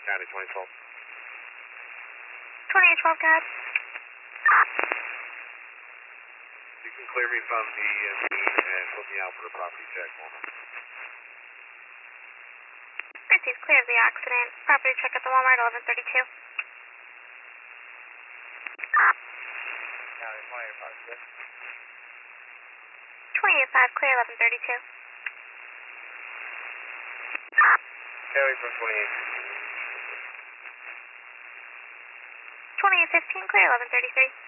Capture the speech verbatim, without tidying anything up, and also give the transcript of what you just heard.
County twenty twelve. twenty-eight twelve, Cat. You can clear me from the uh, scene and put me out for a property check. Received clear of the accident. Property check at the Walmart, eleven thirty-two. County twenty-eight five, sir. twenty-eight five, clear, eleven thirty-two. County from twenty-eight. twenty-eight fifteen, clear, eleven thirty-three.